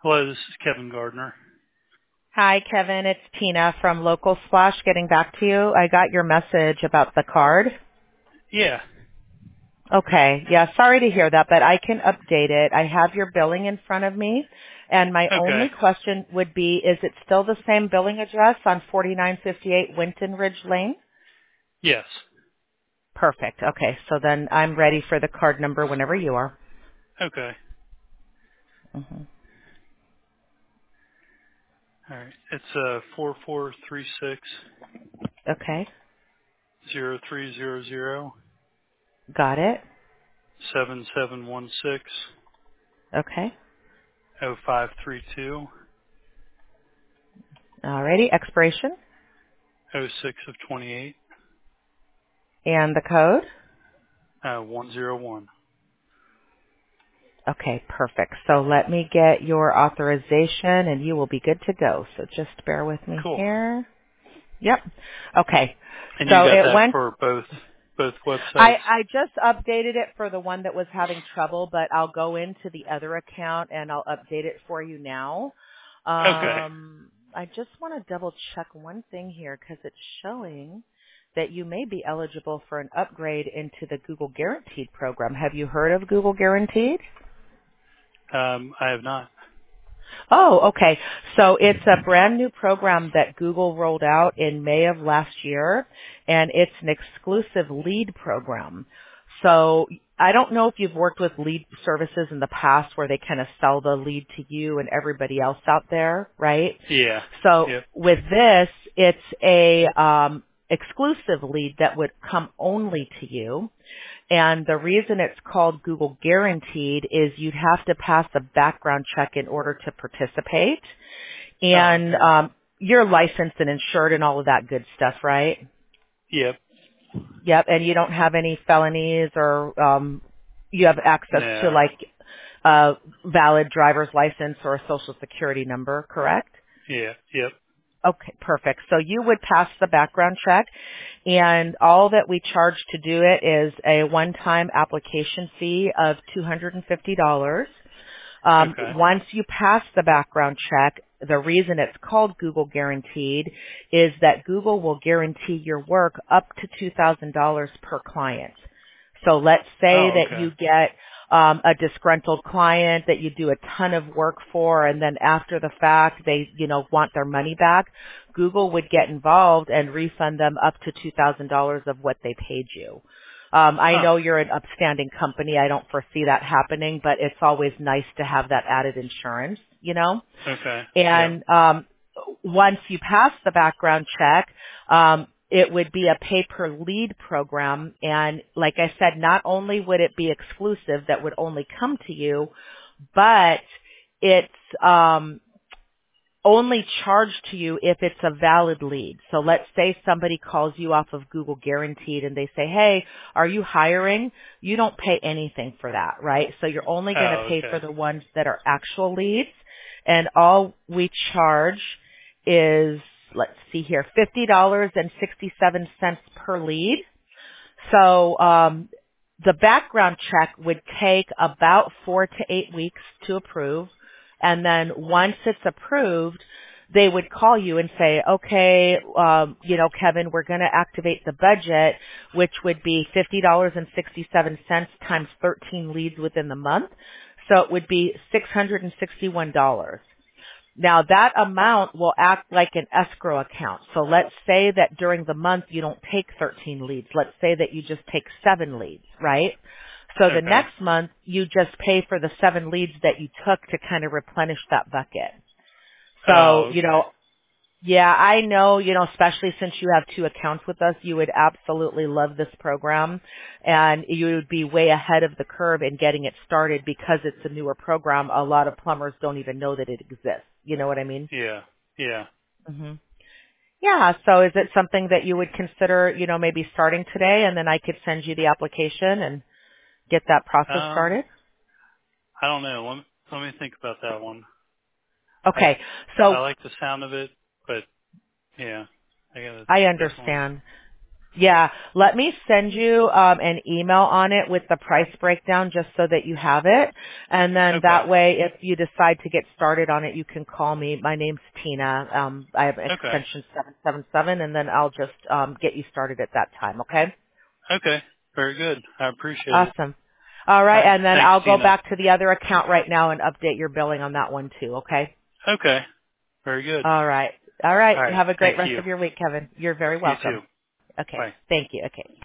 Hello, this is Kevin Gardner. Hi, Kevin. It's Tina from Local Splash getting back to you. I got your message about the card. Yeah. Okay. Yeah, sorry to hear that, but I can update it. I have your billing in front of me, and my Okay. only question would be, is it still the same billing address on 4958 Winton Ridge Lane? Yes. Perfect. Okay, so then I'm ready for the card number whenever you are. Okay. hmm All right. It's 4436 Okay, 0300 got it. 7716 Okay. 0532 Alrighty, expiration 06 of 28 and the code. 101. Okay, perfect. So let me get your authorization and you will be good to go. So just bear with me Cool. here. Yep. Okay. And you So got it that went, for both websites? I just updated it for the one that was having trouble, but I'll go into the other account and I'll update it for you now. Okay. I just want to double check one thing here because it's showing that you may be eligible for an upgrade into the Google Guaranteed program. Have you heard of Google Guaranteed? I have not. Oh, okay. So it's a brand new program that Google rolled out in May of last year, and it's an exclusive lead program. So I don't know if you've worked with lead services in the past where they kind of sell the lead to you and everybody else out there, right? Yeah. So Yep. with this, it's a exclusive lead that would come only to you. And the reason it's called Google Guaranteed is you'd have to pass a background check in order to participate. Oh, And okay. you're licensed and insured and all of that good stuff, right? Yep. Yep. And you don't have any felonies or you have access to No. like a valid driver's license or a social security number, correct? Yeah. Yep. Okay, perfect. So you would pass the background check, and all that we charge to do it is a one-time application fee of $250. Okay. Once you pass the background check, the reason it's called Google Guaranteed is that Google will guarantee your work up to $2,000 per client. So let's say Oh, that okay. you get a disgruntled client that you do a ton of work for, and then after the fact they, want their money back. Google would get involved and refund them up to $2,000 of what they paid you. I Oh, know you're an upstanding company. I don't foresee that happening, but it's always nice to have that added insurance. okay. Yep. And once you pass the background check, it would be a pay-per-lead program. And like I said, not only would it be exclusive that would only come to you, but it's only charged to you if it's a valid lead. So let's say somebody calls you off of Google Guaranteed and they say, hey, are you hiring? You don't pay anything for that, right? So you're only going to Oh, pay okay. for the ones that are actual leads. And all we charge is, let's see here, $50.67 per lead. So the background check would take about 4 to 8 weeks to approve. And then once it's approved, they would call you and say, okay, Kevin, we're going to activate the budget, which would be $50.67 times 13 leads within the month. So it would be $661. Now that amount will act like an escrow account. So let's say that during the month you don't take 13 leads. Let's say that you just take 7 leads, right? So the Okay. next month you just pay for the 7 leads that you took to kind of replenish that bucket. So, Oh, okay. yeah, I know, especially since you have 2 accounts with us, you would absolutely love this program and you would be way ahead of the curve in getting it started because it's a newer program. A lot of plumbers don't even know that it exists. You know what I mean? Yeah. Yeah. hmm Yeah, so is it something that you would consider, maybe starting today and then I could send you the application and get that process Um, started? I don't know. Let me think about that one. I Okay, I so like the sound of it, but yeah, I gotta I definitely. understand. Yeah, let me send you an email on it with the price breakdown just so that you have it. And then Okay. that way, if you decide to get started on it, you can call me. My name's Tina. I have Okay. extension 777, and then I'll just get you started at that time, okay? Okay. Very good. I appreciate it. Awesome. All All right, right. and then Thanks, I'll go Tina. back to the other account right now and update your billing on that one too, okay? Okay. Very good. All right. All right. All right. Have a great Thank rest you. of your week, Kevin. You're very You too. welcome. Okay. Bye. Thank you. Okay.